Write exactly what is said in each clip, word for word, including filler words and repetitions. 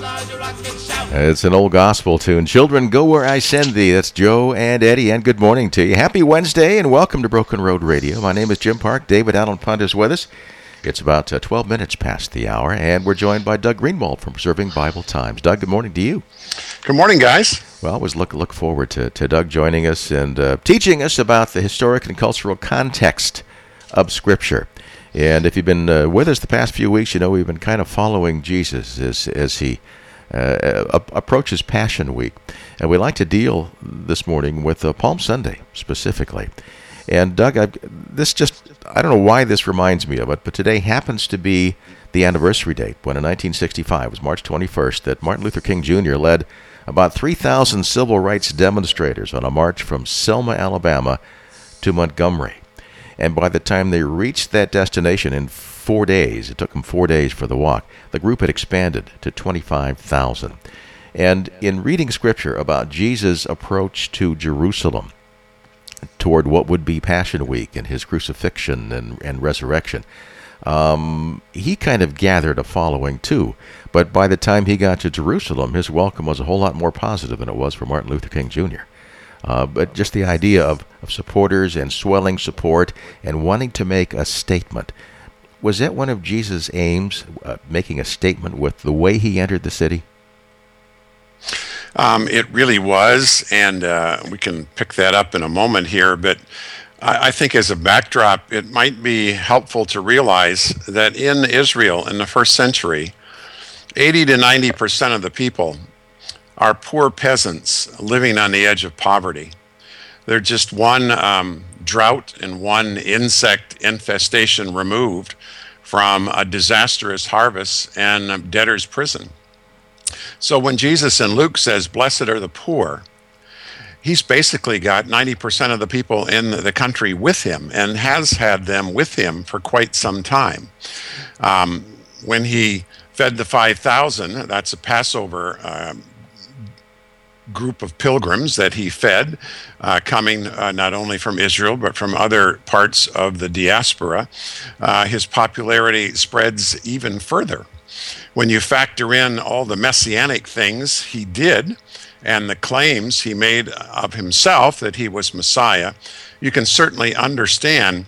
It's an old gospel tune. Children, go where I send thee. That's Joe and Eddie, and good morning to you. Happy Wednesday, and welcome to Broken Road Radio. My name is Jim Park. David Allen Punt is with us. It's about uh, twelve minutes past the hour, and we're joined by Doug Greenwald from Preserving Bible Times. Doug, good morning to you. Good morning, guys. Well, I always look, look forward to, to Doug joining us and uh, teaching us about the historic and cultural context of Scripture. And if you've been uh, with us the past few weeks, you know we've been kind of following Jesus as, as he uh, approaches Passion Week. And we like to deal this morning with uh, Palm Sunday specifically. And Doug, I've, this just, I don't know why this reminds me of it, but today happens to be the anniversary date when in nineteen sixty-five, it was March twenty-first, that Martin Luther King Junior led about three thousand civil rights demonstrators on a march from Selma, Alabama to Montgomery. And by the time they reached that destination in four days, it took them four days for the walk, the group had expanded to twenty-five thousand. And in reading Scripture about Jesus' approach to Jerusalem, toward what would be Passion Week and his crucifixion and, and resurrection, um, he kind of gathered a following too. But by the time he got to Jerusalem, his welcome was a whole lot more positive than it was for Martin Luther King Junior Uh, but just the idea of, of supporters and swelling support and wanting to make a statement. Was that one of Jesus' aims, uh, making a statement with the way he entered the city? Um, it really was, and uh, we can pick that up in a moment here, but I, I think as a backdrop, it might be helpful to realize that in Israel in the first century, eighty to ninety percent of the people are poor peasants living on the edge of poverty. They're just one um, drought and one insect infestation removed from a disastrous harvest and a debtor's prison. So when Jesus in Luke says, "Blessed are the poor," he's basically got ninety percent of the people in the country with him and has had them with him for quite some time. Um, when he fed the five thousand, that's a Passover um, group of pilgrims that he fed, uh, coming uh, not only from Israel but from other parts of the diaspora. Uh, his popularity spreads even further. When you factor in all the messianic things he did and the claims he made of himself that he was Messiah, you can certainly understand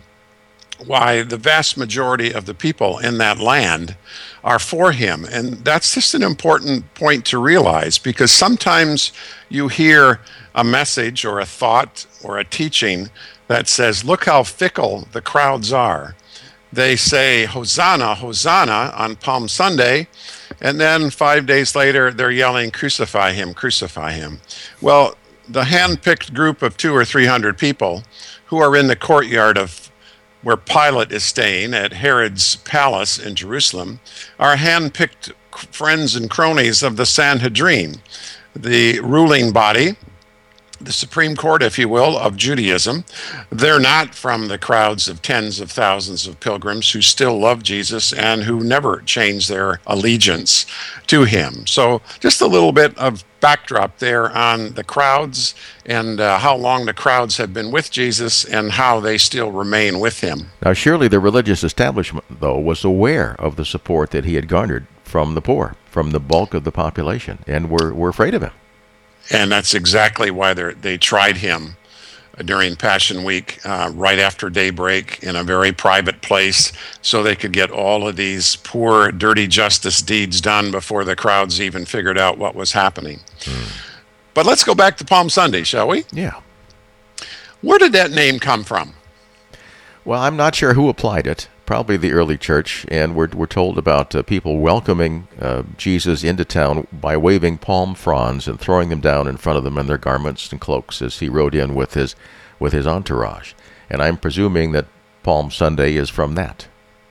why the vast majority of the people in that land are for him. And that's just an important point to realize, because sometimes you hear a message or a thought or a teaching that says, look how fickle the crowds are. They say, Hosanna, Hosanna on Palm Sunday, and then five days later they're yelling, crucify him, crucify him. Well, the hand-picked group of two or three hundred people who are in the courtyard of where Pilate is staying at Herod's palace in Jerusalem are hand-picked friends and cronies of the Sanhedrin, the ruling body, the Supreme Court, if you will, of Judaism. They're not from the crowds of tens of thousands of pilgrims who still love Jesus and who never change their allegiance to him. So just a little bit of backdrop there on the crowds and uh, how long the crowds have been with Jesus and how they still remain with him. Now, surely the religious establishment, though, was aware of the support that he had garnered from the poor, from the bulk of the population, and were, were afraid of him. And that's exactly why they tried him during Passion Week, uh, right after daybreak in a very private place, so they could get all of these poor, dirty justice deeds done before the crowds even figured out what was happening. Hmm. But let's go back to Palm Sunday, shall we? Yeah. Where did that name come from? Well, I'm not sure who applied it. Probably the early church, and we're we're told about uh, people welcoming uh, Jesus into town by waving palm fronds and throwing them down in front of them in their garments and cloaks as he rode in with his with his entourage. And I'm presuming that Palm Sunday is from that.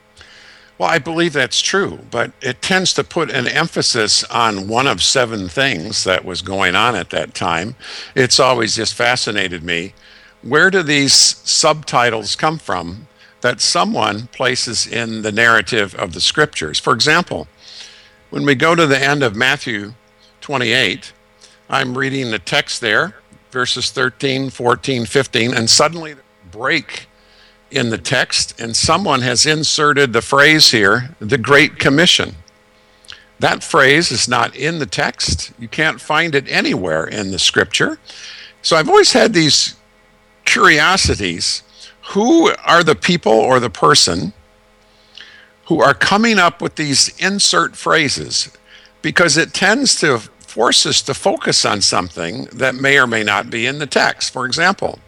Well, I believe that's true, but it tends to put an emphasis on one of seven things that was going on at that time. It's always just fascinated me. Where do these subtitles come from that someone places in the narrative of the scriptures? For example, when we go to the end of Matthew twenty-eight, I'm reading the text there, verses thirteen, fourteen, fifteen, and suddenly break in the text, and someone has inserted the phrase here, the Great Commission. That phrase is not in the text. You can't find it anywhere in the scripture. So I've always had these curiosities. Who are the people or the person who are coming up with these insert phrases? Because it tends to force us to focus on something that may or may not be in the text. For example,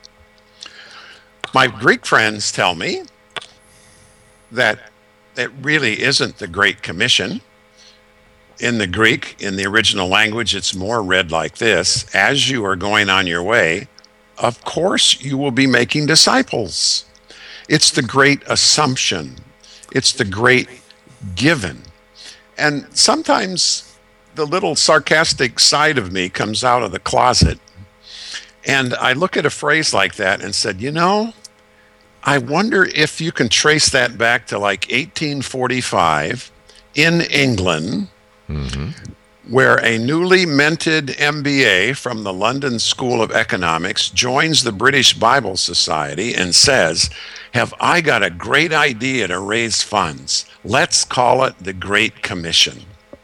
my Greek friends tell me that it really isn't the Great Commission. In the Greek, in the original language, it's more read like this: as you are going on your way, of course you will be making disciples. It's the great assumption. It's the great given. And sometimes the little sarcastic side of me comes out of the closet. And I look at a phrase like that and said, you know, I wonder if you can trace that back to like eighteen forty-five in England, mm-hmm. where a newly minted M B A from the London School of Economics joins the British Bible Society and says, have I got a great idea to raise funds? Let's call it the Great Commission.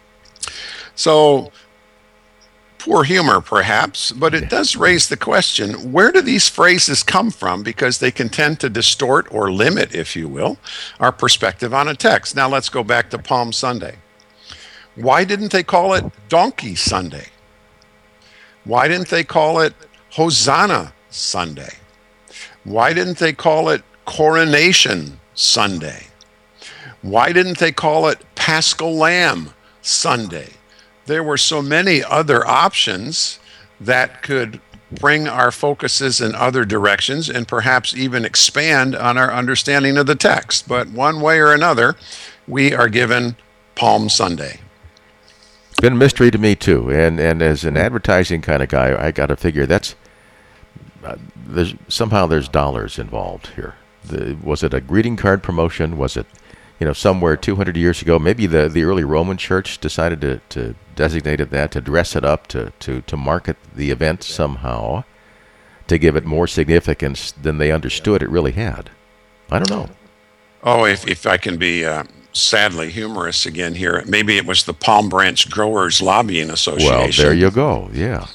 So, poor humor perhaps, but it does raise the question, where do these phrases come from? Because they can tend to distort or limit, if you will, our perspective on a text. Now let's go back to Palm Sunday. Why didn't they call it Donkey Sunday? Why didn't they call it Hosanna Sunday? Why didn't they call it Coronation Sunday? Why didn't they call it Paschal Lamb Sunday? There were so many other options that could bring our focuses in other directions and perhaps even expand on our understanding of the text. But one way or another, we are given Palm Sunday. It's been a mystery to me too, and and as an advertising kind of guy, I got to figure that's uh, there's somehow there's dollars involved here. The, was it a greeting card promotion? Was it, you know, somewhere two hundred years ago? Maybe the, the early Roman Church decided to, to designate it that, to dress it up, to, to, to market the event somehow, to give it more significance than they understood it really had. I don't know. Oh, if if I can be uh, sadly humorous again here, maybe it was the Palm Branch Growers Lobbying Association. Well, there you go. Yeah.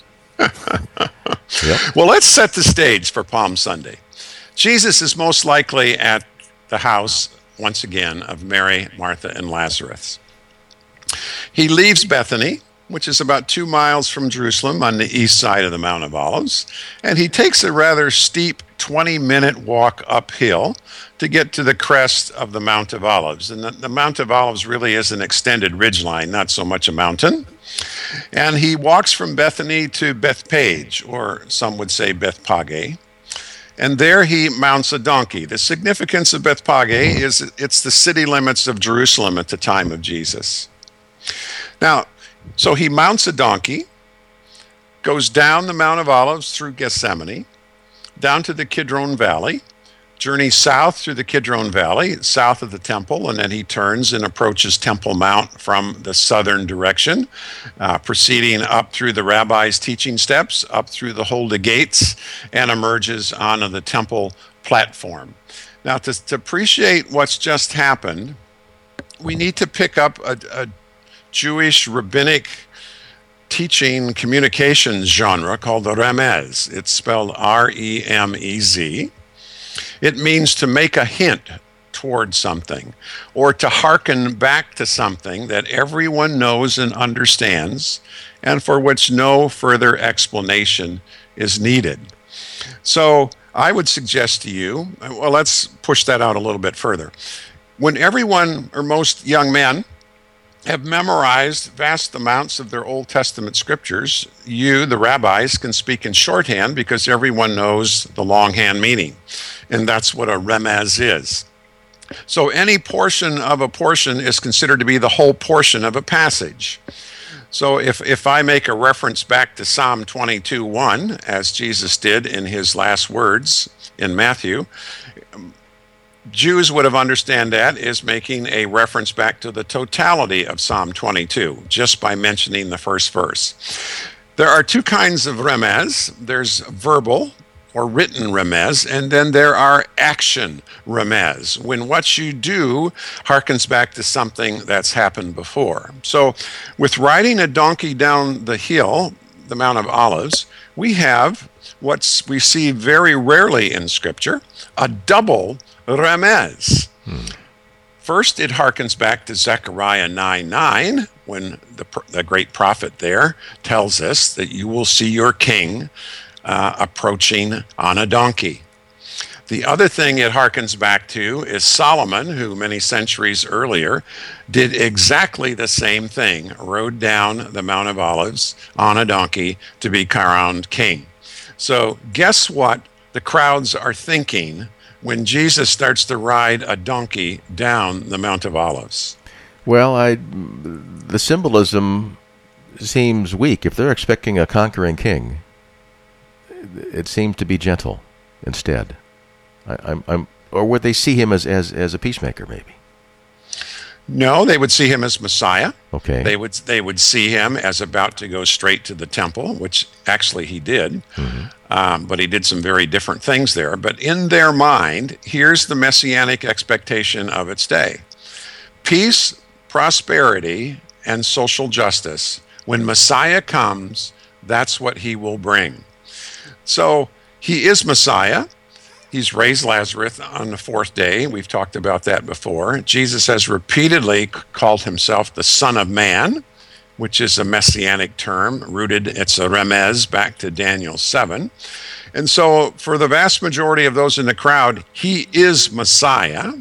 Yep. Well, let's set the stage for Palm Sunday. Jesus is most likely at the house, once again, of Mary, Martha, and Lazarus. He leaves Bethany, which is about two miles from Jerusalem on the east side of the Mount of Olives, and he takes a rather steep twenty-minute walk uphill to get to the crest of the Mount of Olives. And the, the Mount of Olives really is an extended ridgeline, not so much a mountain. And he walks from Bethany to Bethpage, or some would say Bethpage. And there he mounts a donkey. The significance of Bethpage is it's the city limits of Jerusalem at the time of Jesus. Now, so he mounts a donkey, goes down the Mount of Olives through Gethsemane, down to the Kidron Valley, journeys south through the Kidron Valley, south of the temple, and then he turns and approaches Temple Mount from the southern direction, uh, proceeding up through the rabbi's teaching steps, up through the Holy Gates, and emerges onto the temple platform. Now, to, to appreciate what's just happened, we need to pick up a, a Jewish rabbinic teaching communications genre called the Remez. It's spelled R E M E Z. It means to make a hint toward something, or to hearken back to something that everyone knows and understands, and for which no further explanation is needed. So I would suggest to you, well, let's push that out a little bit further. When everyone, or most young men, have memorized vast amounts of their Old Testament scriptures, you, the rabbis, can speak in shorthand because everyone knows the longhand meaning. And that's what a remez is. So any portion of a portion is considered to be the whole portion of a passage. So if, if I make a reference back to Psalm twenty-two one, as Jesus did in his last words in Matthew, Jews would have understood that as making a reference back to the totality of Psalm twenty-two, just by mentioning the first verse. There are two kinds of remez. There's verbal or written remez, and then there are action remez, when what you do harkens back to something that's happened before. So with riding a donkey down the hill, the Mount of Olives, we have what we see very rarely in Scripture, a double remez. Hmm. First, it harkens back to Zechariah nine nine, when the, the great prophet there tells us that you will see your king Uh, approaching on a donkey. The other thing it harkens back to is Solomon, who many centuries earlier did exactly the same thing, rode down the Mount of Olives on a donkey to be crowned king. So guess what the crowds are thinking when Jesus starts to ride a donkey down the Mount of Olives? Well, I the symbolism seems weak. If they're expecting a conquering king, it seemed to be gentle instead. I, I'm, I'm, or would they see him as, as, as a peacemaker, maybe? No, they would see him as Messiah. Okay. They would they would see him as about to go straight to the temple, which actually he did. Mm-hmm. Um, but he did some very different things there. But in their mind, here's the messianic expectation of its day: peace, prosperity, and social justice. When Messiah comes, that's what he will bring. So he is Messiah. He's raised Lazarus on the fourth day. We've talked about that before. Jesus has repeatedly called himself the Son of Man, which is a messianic term rooted, it's a remez back to Daniel seven. And so for the vast majority of those in the crowd, he is Messiah.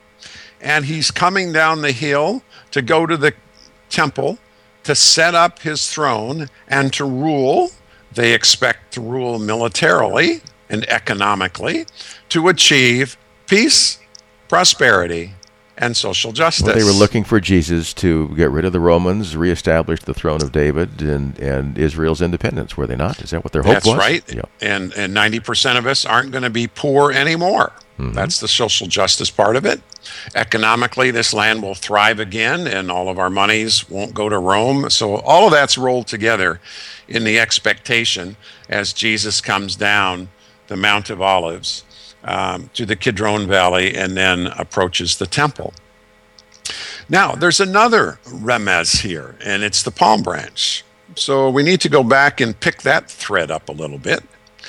And he's coming down the hill to go to the temple to set up his throne and to rule. They expect to rule militarily and economically to achieve peace, prosperity, and social justice. Well, they were looking for Jesus to get rid of the Romans, reestablish the throne of David, and, and Israel's independence, were they not? Is that what their hope That's was? That's right. Yeah. And, and ninety percent of us aren't going to be poor anymore. Mm-hmm. That's the social justice part of it. Economically, this land will thrive again, and all of our monies won't go to Rome. So all of that's rolled together in the expectation as Jesus comes down the Mount of Olives um, to the Kidron Valley and then approaches the temple. Now, there's another remez here, and it's the palm branch. So we need to go back and pick that thread up a little bit.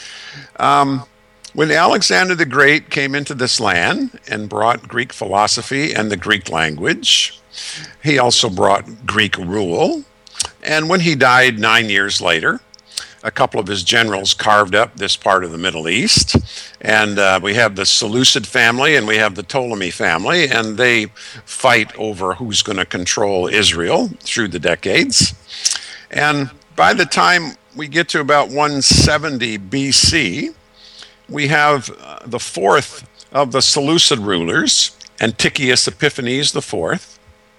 Um, when Alexander the Great came into this land and brought Greek philosophy and the Greek language, he also brought Greek rule. And when he died nine years later, a couple of his generals carved up this part of the Middle East. And uh, we have the Seleucid family and we have the Ptolemy family, and they fight over who's going to control Israel through the decades. And by the time we get to about one seventy B C, we have uh, the fourth of the Seleucid rulers, Antiochus Epiphanes the fourth,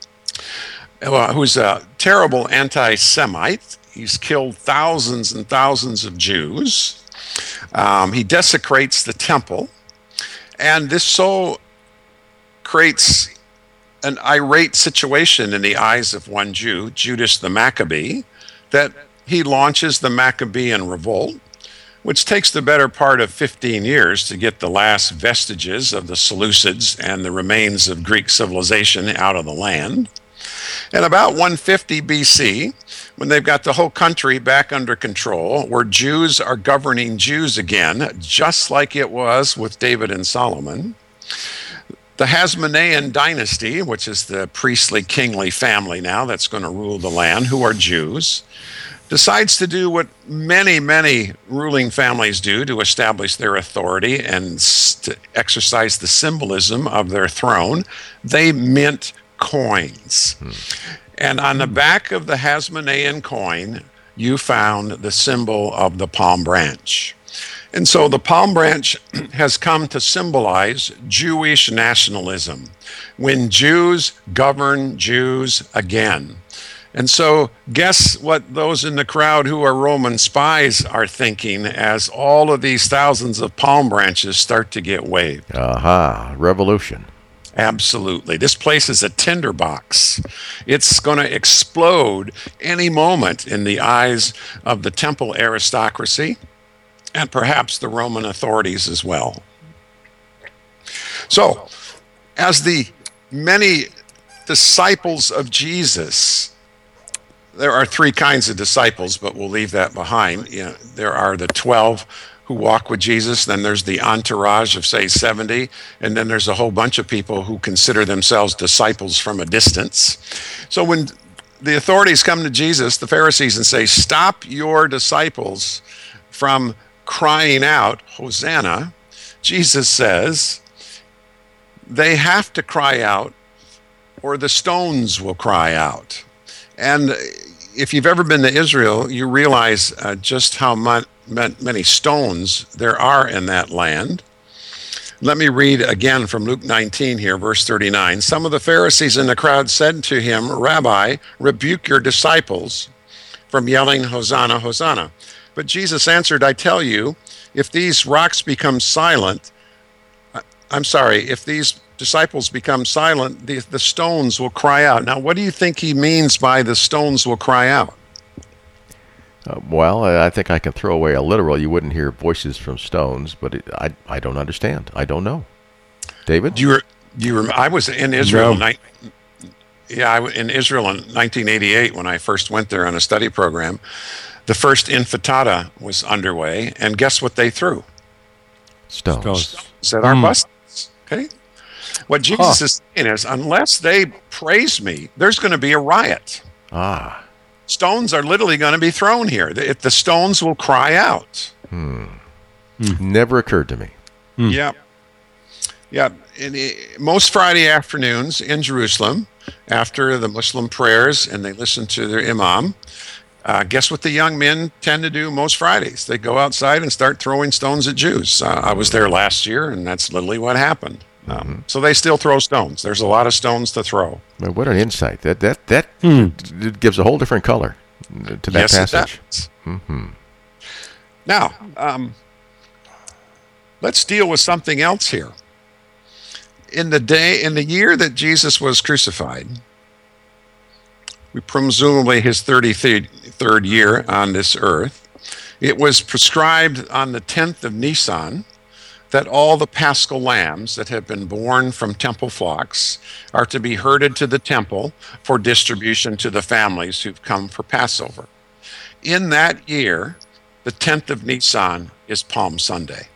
uh, who's a terrible anti-Semite. He's killed thousands and thousands of Jews. Um, he desecrates the temple. And this so creates an irate situation in the eyes of one Jew, Judas the Maccabee, that he launches the Maccabean revolt, which takes the better part of fifteen years to get the last vestiges of the Seleucids and the remains of Greek civilization out of the land. And about one fifty B C, when they've got the whole country back under control, where Jews are governing Jews again, just like it was with David and Solomon, the Hasmonean dynasty, which is the priestly, kingly family now that's going to rule the land, who are Jews, decides to do what many, many ruling families do to establish their authority and to exercise the symbolism of their throne. They mint coins. Hmm. And on the back of the Hasmonean coin, you found the symbol of the palm branch. And so the palm branch has come to symbolize Jewish nationalism, when Jews govern Jews again. And so guess what those in the crowd who are Roman spies are thinking as all of these thousands of palm branches start to get waved? Aha, revolution. Absolutely. This place is a tinderbox. It's going to explode any moment in the eyes of the temple aristocracy and perhaps the Roman authorities as well. So, as the many disciples of Jesus, there are three kinds of disciples, but we'll leave that behind. You know, there are the twelve who walk with Jesus, then there's the entourage of, say, seventy, and then there's a whole bunch of people who consider themselves disciples from a distance. So when the authorities come to Jesus, the Pharisees, and say, stop your disciples from crying out, Hosanna, Jesus says, they have to cry out or the stones will cry out. And if you've ever been to Israel, you realize uh, just how much, many stones there are in that land. Let me read again from Luke nineteen here, verse thirty-nine. Some of the Pharisees in the crowd said to him, Rabbi, rebuke your disciples from yelling, Hosanna, Hosanna. But Jesus answered, I tell you, if these rocks become silent, I'm sorry, if these disciples become silent, the, the stones will cry out. Now, what do you think he means by the stones will cry out? Uh, well, I think I can throw away a literal. You wouldn't hear voices from stones, but it, I I don't understand. I don't know. David? Do you, do you I was in Israel. No. Ni- yeah, I was in Israel in nineteen eighty-eight when I first went there on a study program. The first intifada was underway, and guess what they threw? Stones. Stones at our mm. buses. Okay? What Jesus huh. is saying is, unless they praise me, there's going to be a riot. Ah. Stones are literally going to be thrown here. The, the stones will cry out. Hmm. Mm. Never occurred to me. Mm. Yeah. Yeah. In, in, most Friday afternoons in Jerusalem, after the Muslim prayers and they listen to their imam, uh, guess what the young men tend to do most Fridays? They go outside and start throwing stones at Jews. Uh, I was there last year, and that's literally what happened. Um, mm-hmm. So they still throw stones. There's a lot of stones to throw. Well, what an insight! That that that hmm. gives a whole different color to that yes, passage. It does. Mm-hmm. Now, um, let's deal with something else here. In the day, in the year that Jesus was crucified, we presumably his thirty-third year on this earth, it was prescribed on the tenth of Nisan that all the paschal lambs that have been born from temple flocks are to be herded to the temple for distribution to the families who've come for Passover. In that year, the tenth of Nisan is Palm Sunday.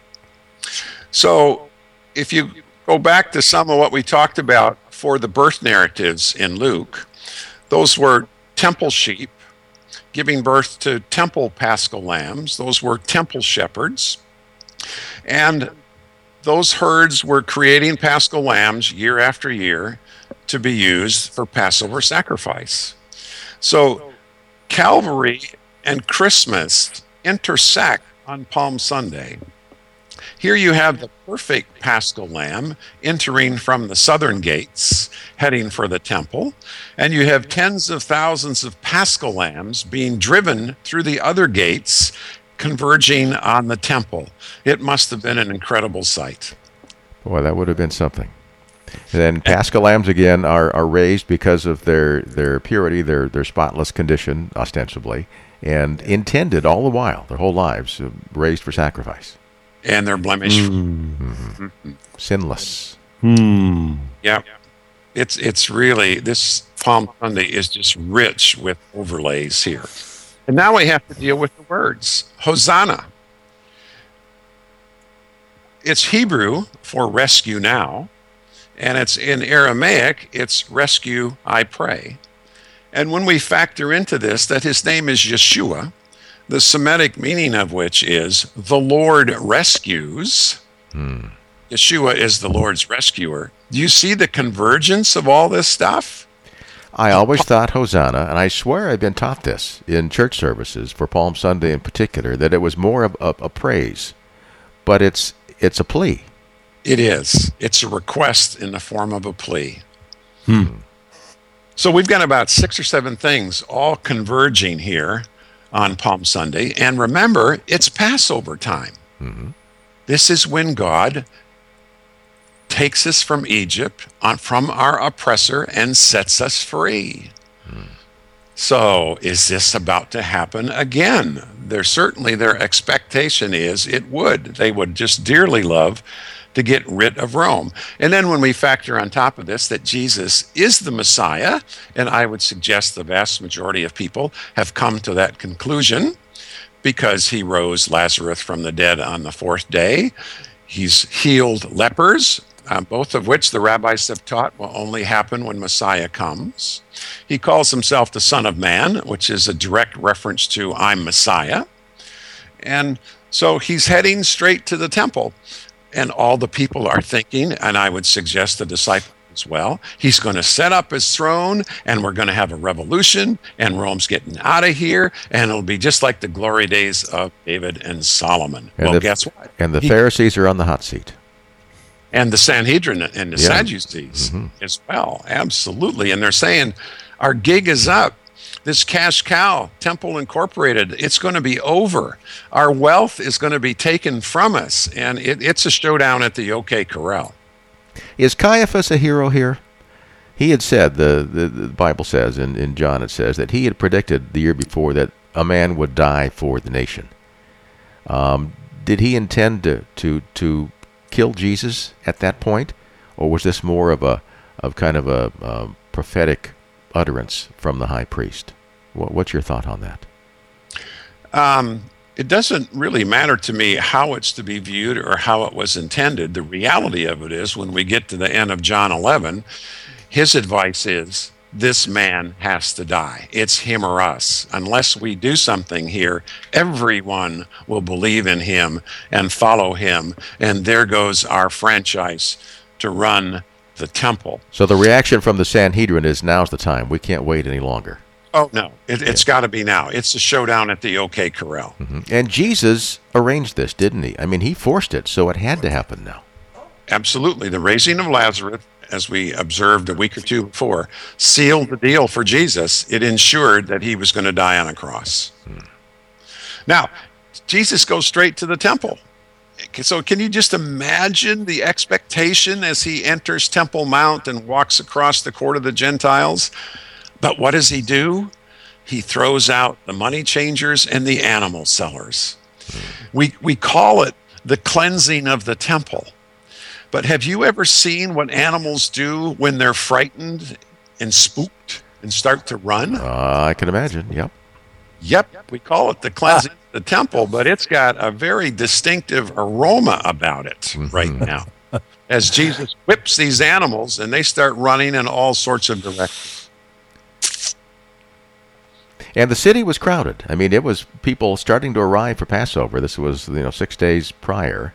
So if you go back to some of what we talked about for the birth narratives in Luke, those were temple sheep giving birth to temple paschal lambs. Those were temple shepherds. And those herds were creating paschal lambs year after year to be used for Passover sacrifice. So Calvary and Christmas intersect on Palm Sunday. Here you have the perfect paschal lamb entering from the southern gates, heading for the temple, and you have tens of thousands of paschal lambs being driven through the other gates, converging on the temple. It must have been an incredible sight. Boy, that would have been something. And then paschal lambs again are, are raised because of their, their purity, their their spotless condition, ostensibly, and intended all the while, their whole lives, uh, raised for sacrifice. And they're blemish. Mm. Mm-hmm. Mm-hmm. Sinless. Hmm. Yeah. It's it's really, this Palm Sunday is just rich with overlays here. And now we have to deal with the words. Hosanna. It's Hebrew for rescue now, and it's in Aramaic, it's rescue, I pray. And when we factor into this that his name is Yeshua, the Semitic meaning of which is the Lord rescues, hmm. Yeshua is the Lord's rescuer. Do you see the convergence of all this stuff? I always thought Hosanna, and I swear I've been taught this in church services for Palm Sunday in particular, that it was more of a, a praise, but it's it's a plea. It is. It's a request in the form of a plea. Hmm. So we've got about six or seven things all converging here on Palm Sunday, and remember, it's Passover time. Mm-hmm. This is when God takes us from Egypt, on, from our oppressor, and sets us free. Mm. So is this about to happen again? There certainly their expectation is it would. They would just dearly love to get rid of Rome. And then when we factor on top of this that Jesus is the Messiah, and I would suggest the vast majority of people have come to that conclusion because he rose Lazarus from the dead on the fourth day. He's healed lepers, uh, both of which the rabbis have taught will only happen when Messiah comes. He calls himself the Son of Man, which is a direct reference to I'm Messiah. And so he's heading straight to the temple. And all the people are thinking, and I would suggest the disciples as well, he's going to set up his throne, and we're going to have a revolution, and Rome's getting out of here, and it'll be just like the glory days of David and Solomon. And well, the, guess what? And the He, Pharisees are on the hot seat. and the Sanhedrin and the Yeah. Sadducees Mm-hmm. as well. Absolutely. And they're saying, our gig is up. This cash cow, Temple Incorporated, it's going to be over. Our wealth is going to be taken from us. And it, it's a showdown at the OK Corral. Is Caiaphas a hero here? He had said, the, the, the Bible says, in, in John it says, that he had predicted the year before that a man would die for the nation. Um, did he intend to, to to kill Jesus at that point? Or was this more of a of kind of a, a prophetic utterance from the high priest? What, what's your thought on that? Um, it doesn't really matter to me how it's to be viewed or how it was intended. The reality of it is, when we get to the end of John eleven, his advice is, this man has to die. It's him or us. Unless we do something here, everyone will believe in him and follow him. And there goes our franchise to run the temple. So the reaction from the Sanhedrin is, now's the time. We can't wait any longer. Oh, no. It, it's got to be now. It's a showdown at the OK Corral. Mm-hmm. And Jesus arranged this, didn't he? I mean, he forced it, so it had to happen now. Absolutely. The raising of Lazarus, as we observed a week or two before, sealed the deal for Jesus. It ensured that he was going to die on a cross. Hmm. Now, Jesus goes straight to the temple. So can you just imagine the expectation as he enters Temple Mount and walks across the court of the Gentiles? But what does he do? He throws out the money changers and the animal sellers. We, we call it the cleansing of the temple. But have you ever seen what animals do when they're frightened and spooked and start to run? Uh, I can imagine, yep. Yep, we call it the cleansing of the temple, but it's got a very distinctive aroma about it mm-hmm. right now. As Jesus whips these animals and they start running in all sorts of directions. And the city was crowded. I mean, it was people starting to arrive for Passover. This was, you know, six days prior.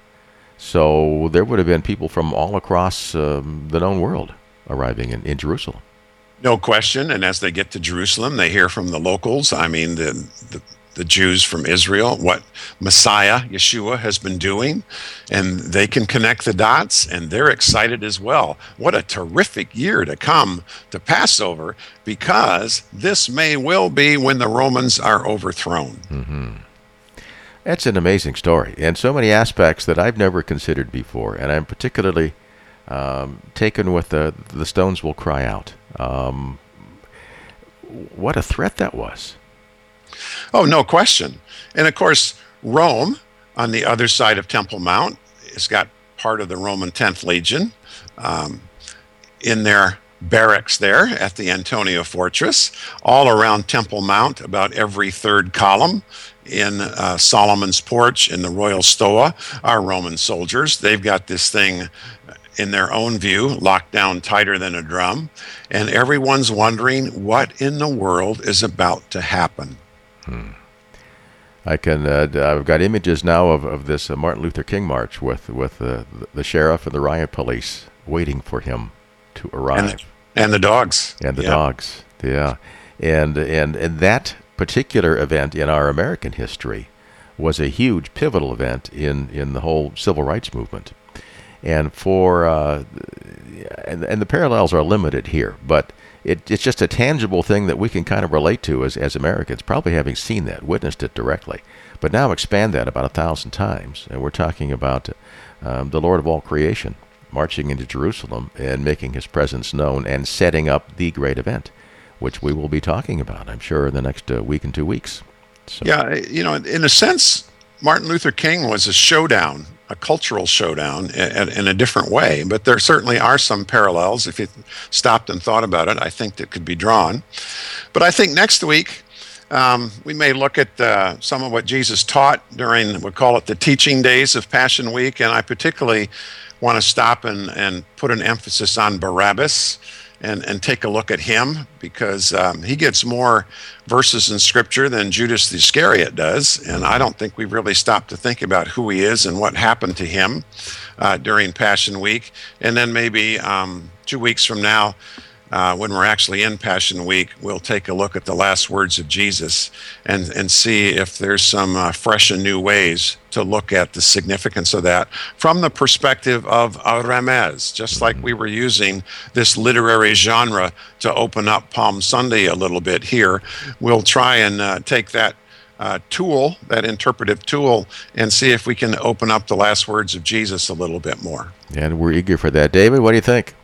So there would have been people from all across um, the known world arriving in, in Jerusalem. No question. And as they get to Jerusalem, they hear from the locals, I mean, the, the, the Jews from Israel, what Messiah, Yeshua, has been doing. And they can connect the dots, and they're excited as well. What a terrific year to come to Passover, because this may well be when the Romans are overthrown. Mm-hmm. That's an amazing story, and so many aspects that I've never considered before. And I'm particularly um, taken with the the stones will cry out. Um, what a threat that was! Oh, no question. And of course, Rome, on the other side of Temple Mount, has got part of the Roman tenth Legion um, in their barracks there at the Antonia Fortress, all around Temple Mount, about every third column. In uh, Solomon's Porch, in the Royal Stoa, are Roman soldiers. They've got this thing, in their own view, locked down tighter than a drum, and everyone's wondering what in the world is about to happen. Hmm. I can. Uh, I've got images now of, of this uh, Martin Luther King march with with uh, the sheriff and the riot police waiting for him to arrive, and the, and the dogs, and the yeah. dogs, yeah, and and and that particular event in our American history was a huge pivotal event in, in the whole civil rights movement. And for uh, and, and the parallels are limited here, but it, it's just a tangible thing that we can kind of relate to as, as Americans, probably having seen that, witnessed it directly. But now expand that about a thousand times, and we're talking about um, the Lord of all creation marching into Jerusalem and making his presence known and setting up the great event. which we will be talking about, I'm sure, in the next uh, week and two weeks. So. Yeah, you know, in a sense, Martin Luther King was a showdown, a cultural showdown in, in a different way, but there certainly are some parallels. If you stopped and thought about it, I think that could be drawn. But I think next week, um, we may look at uh, some of what Jesus taught during, we'll call it the teaching days of Passion Week, and I particularly want to stop and, and put an emphasis on Barabbas and, and take a look at him, because um, he gets more verses in Scripture than Judas the Iscariot does, and I don't think we've really stopped to think about who he is and what happened to him uh, during Passion Week. And then maybe um, two weeks from now, Uh, when we're actually in Passion Week, we'll take a look at the last words of Jesus and, and see if there's some uh, fresh and new ways to look at the significance of that from the perspective of a remez, just like we were using this literary genre to open up Palm Sunday a little bit here. We'll try and uh, take that uh, tool, that interpretive tool, and see if we can open up the last words of Jesus a little bit more. And we're eager for that. David, what do you think?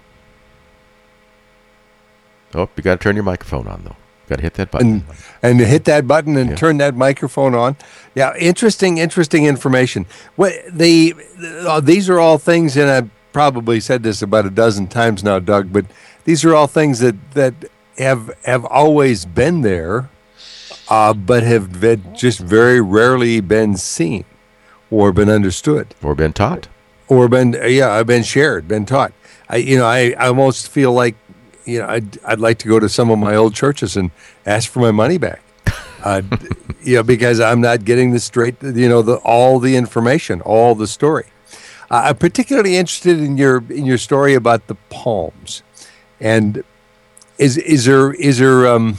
Oh, you got to turn your microphone on, though. Got to hit that button. And, and hit that button and yeah. turn that microphone on. Yeah, interesting, interesting information. What the uh, these are all things, and I've probably said this about a dozen times now, Doug, but these are all things that, that have have always been there, uh, but have been just very rarely been seen or been understood. Or been taught. Or been, yeah, been shared, been taught. I, you know, I, I almost feel like, you know, I'd, I'd like to go to some of my old churches and ask for my money back, uh, you know, because I'm not getting the straight, you know, the all the information, all the story. Uh, I'm particularly interested in your in your story about the palms, and is is there is there? Um,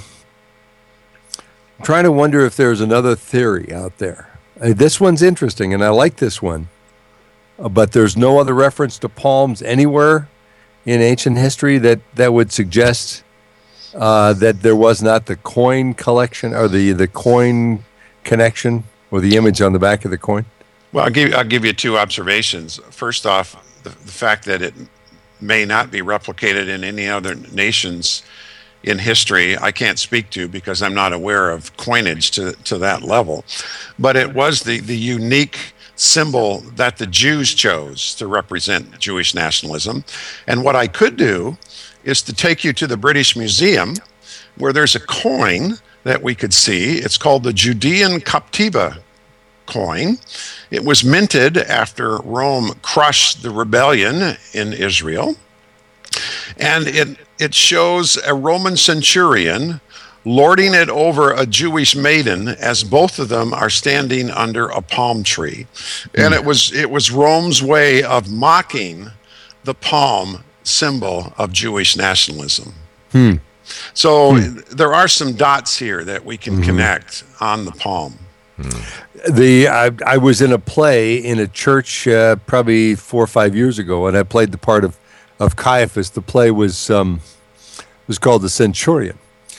I'm trying to wonder if there's another theory out there. Uh, this one's interesting, and I like this one, uh, but there's no other reference to palms anywhere in ancient history that, that would suggest uh, that there was not the coin collection or the, the coin connection or the image on the back of the coin? Well, I'll give, I'll give you two observations. First off, the, the fact that it may not be replicated in any other nations in history, I can't speak to because I'm not aware of coinage to, to that level. But it was the, the unique symbol that the Jews chose to represent Jewish nationalism. And what I could do is to take you to the British Museum, where there's a coin that we could see. It's called the Judean Captiva coin. It was minted after Rome crushed the rebellion in Israel. And it, it shows a Roman centurion lording it over a Jewish maiden as both of them are standing under a palm tree. And it was it was Rome's way of mocking the palm symbol of Jewish nationalism. Hmm. So hmm. there are some dots here that we can mm-hmm. connect on the palm. Hmm. The I, I was in a play in a church uh, probably four or five years ago, and I played the part of, of Caiaphas. The play was um, was called The Centurion.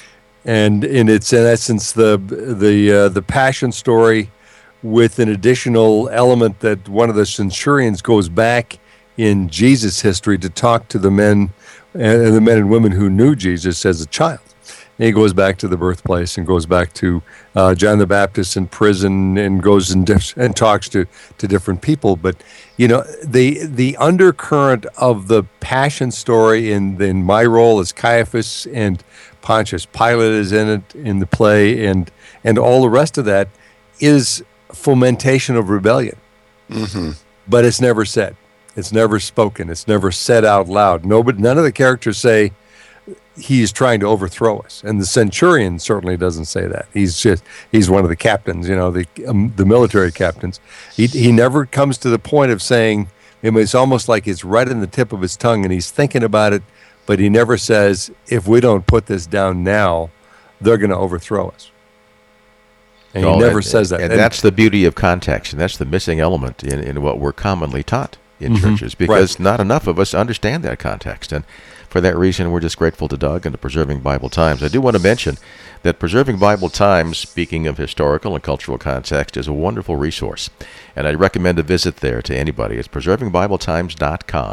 And in it's in essence the the uh, the passion story, with an additional element that one of the centurions goes back in Jesus' history to talk to the men and uh, the men and women who knew Jesus as a child. And he goes back to the birthplace and goes back to uh, John the Baptist in prison and goes and, dif- and talks to, to different people. But you know, the the undercurrent of the passion story in in my role as Caiaphas, and Pontius Pilate is in it in the play, and and all the rest of that is fomentation of rebellion. Mm-hmm. But it's never said. It's never spoken. It's never said out loud. Nobody, none of the characters say he's trying to overthrow us, and the centurion certainly doesn't say that. He's just he's one of the captains, you know, the um, the military captains. He he never comes to the point of saying. I mean, it's almost like it's right in the tip of his tongue, and he's thinking about it. But he never says, if we don't put this down now, they're going to overthrow us. And oh, he never and, says that. And, and that's the beauty of context, and that's the missing element in, in what we're commonly taught in mm-hmm, churches, because right. not enough of us understand that context. And for that reason, we're just grateful to Doug and to Preserving Bible Times. I do want to mention that Preserving Bible Times, speaking of historical and cultural context, is a wonderful resource. And I recommend a visit there to anybody. It's preserving bible times dot com.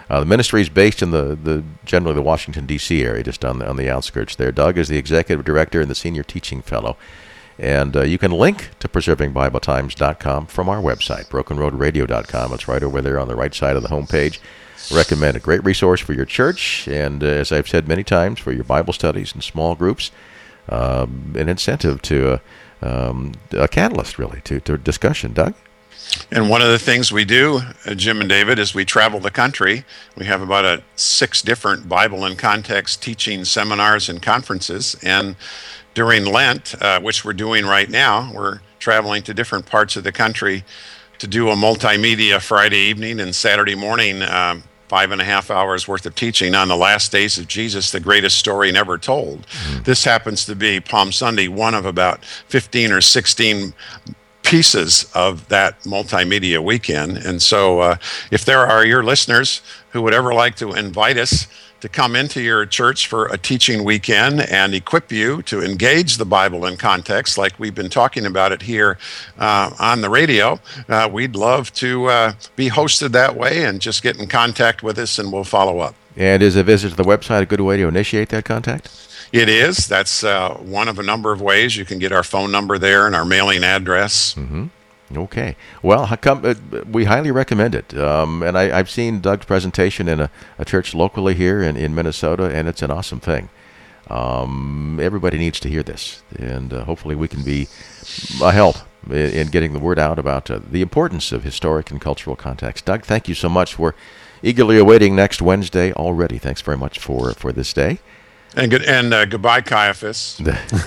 Uh, the ministry is based in the, the generally the Washington, D C area, just on the, on the outskirts there. Doug is the executive director and the senior teaching fellow. And uh, you can link to preserving bible times dot com from our website, broken road radio dot com. It's right over there on the right side of the homepage. Recommend a great resource for your church, and uh, as I've said many times, for your Bible studies and small groups, um, an incentive to uh, um, a catalyst, really, to, to discussion. Doug? And one of the things we do, uh, Jim and David, is we travel the country. We have about a six different Bible in Context teaching seminars and conferences. And during Lent, uh, which we're doing right now, we're traveling to different parts of the country to do a multimedia Friday evening and Saturday morning, um, five and a half hours worth of teaching on the last days of Jesus, the greatest story never told. Mm-hmm. This happens to be Palm Sunday, one of about fifteen or sixteen pieces of that multimedia weekend. And so uh, if there are your listeners who would ever like to invite us to come into your church for a teaching weekend and equip you to engage the Bible in context, like we've been talking about it here uh, on the radio, uh, we'd love to uh, be hosted that way, and just get in contact with us and we'll follow up. And is a visit to the website a good way to initiate that contact? It is. That's uh, one of a number of ways. You can get our phone number there and our mailing address. Mm-hmm. Okay. Well, how come, uh, we highly recommend it. Um, and I, I've seen Doug's presentation in a, a church locally here in, in Minnesota, and it's an awesome thing. Um, everybody needs to hear this, and uh, hopefully we can be a help in, in getting the word out about uh, the importance of historic and cultural context. Doug, thank you so much. We're eagerly awaiting next Wednesday already. Thanks very much for, for this day. And good and uh, goodbye, Caiaphas.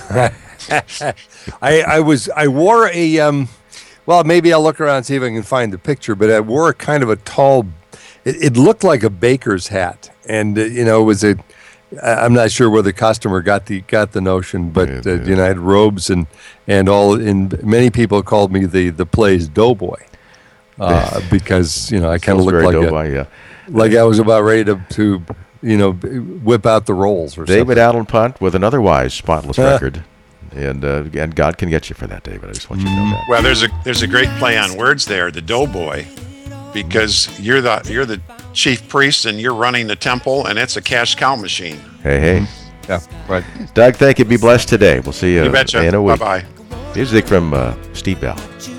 I, I was I wore a um, well, maybe I'll look around and see if I can find the picture, but I wore a kind of a tall. It, it looked like a baker's hat, and uh, you know, it was a. I'm not sure where the customer got the got the notion, but yeah, uh, yeah. you know, I had robes and and all. And many people called me the the play's doughboy, uh, because you know I kind of looked like doughboy, a, yeah. like I was about ready to to. you know, whip out the rolls or David something. Allen Punt with an otherwise spotless record, and uh, and God can get you for that, David. I just want you to know that. Well, there's a there's a great play on words there, the doughboy, because you're the you're the chief priest and you're running the temple, and it's a cash cow machine. Hey, hey. Yeah, right. Doug, thank you. Be blessed today. We'll see you, You betcha. in a week. Bye-bye. Music from uh, Steve Bell.